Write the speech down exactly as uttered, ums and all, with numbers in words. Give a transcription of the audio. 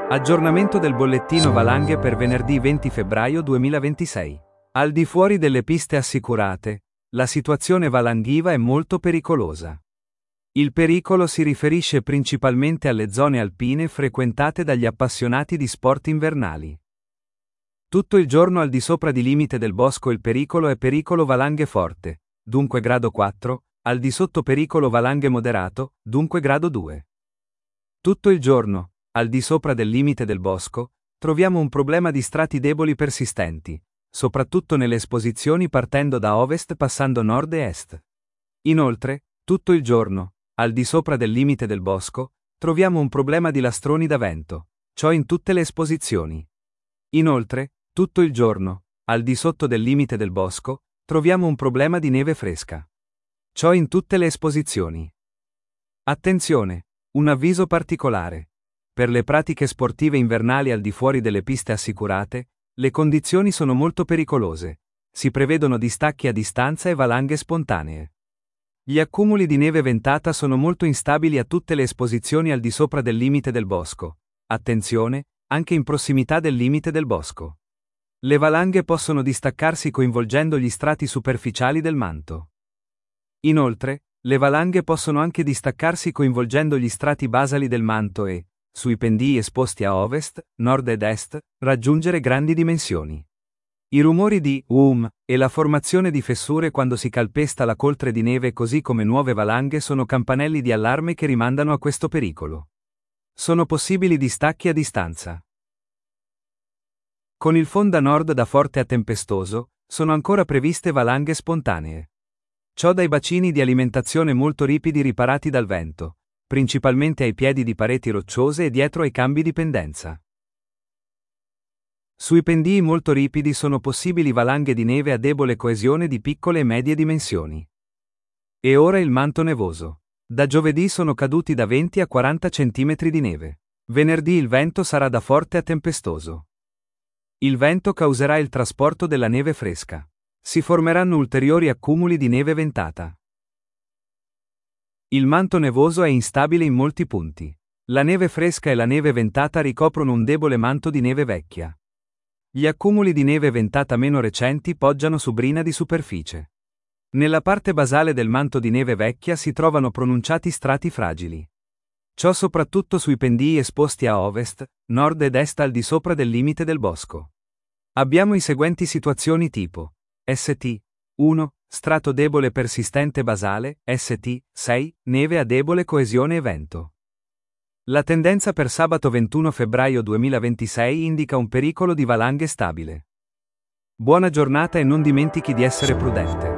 Aggiornamento del bollettino valanghe per venerdì venti febbraio duemilaventisei. Al di fuori delle piste assicurate, la situazione valanghiva è molto pericolosa. Il pericolo si riferisce principalmente alle zone alpine frequentate dagli appassionati di sport invernali. Tutto il giorno al di sopra di limite del bosco il pericolo è pericolo valanghe forte, dunque grado quattro, al di sotto pericolo valanghe moderato, dunque grado due. Tutto il giorno, al di sopra del limite del bosco, troviamo un problema di strati deboli persistenti, soprattutto nelle esposizioni partendo da ovest passando nord e est. Inoltre, tutto il giorno, al di sopra del limite del bosco, troviamo un problema di lastroni da vento, ciò in tutte le esposizioni. Inoltre, tutto il giorno, al di sotto del limite del bosco, troviamo un problema di neve fresca. Ciò in tutte le esposizioni. Attenzione! Un avviso particolare. Per le pratiche sportive invernali al di fuori delle piste assicurate, le condizioni sono molto pericolose. Si prevedono distacchi a distanza e valanghe spontanee. Gli accumuli di neve ventata sono molto instabili a tutte le esposizioni al di sopra del limite del bosco. Attenzione, anche in prossimità del limite del bosco. Le valanghe possono distaccarsi coinvolgendo gli strati superficiali del manto. Inoltre, le valanghe possono anche distaccarsi coinvolgendo gli strati basali del manto e, sui pendii esposti a ovest, nord ed est, raggiungere grandi dimensioni. I rumori di um e la formazione di fessure quando si calpesta la coltre di neve così come nuove valanghe sono campanelli di allarme che rimandano a questo pericolo. Sono possibili distacchi a distanza. Con il fonda nord da forte a tempestoso, sono ancora previste valanghe spontanee. Ciò dai bacini di alimentazione molto ripidi riparati dal vento, principalmente ai piedi di pareti rocciose e dietro ai cambi di pendenza. Sui pendii molto ripidi sono possibili valanghe di neve a debole coesione di piccole e medie dimensioni. E ora il manto nevoso. Da giovedì sono caduti da venti a quaranta centimetri di neve. Venerdì il vento sarà da forte a tempestoso. Il vento causerà il trasporto della neve fresca. Si formeranno ulteriori accumuli di neve ventata. Il manto nevoso è instabile in molti punti. La neve fresca e la neve ventata ricoprono un debole manto di neve vecchia. Gli accumuli di neve ventata meno recenti poggiano su brina di superficie. Nella parte basale del manto di neve vecchia si trovano pronunciati strati fragili. Ciò soprattutto sui pendii esposti a ovest, nord ed est al di sopra del limite del bosco. Abbiamo i seguenti situazioni tipo S T uno. Strato debole persistente basale, S T sei. Neve a debole coesione e vento. La tendenza per sabato ventuno febbraio duemilaventisei indica un pericolo di valanghe stabile. Buona giornata e non dimentichi di essere prudente.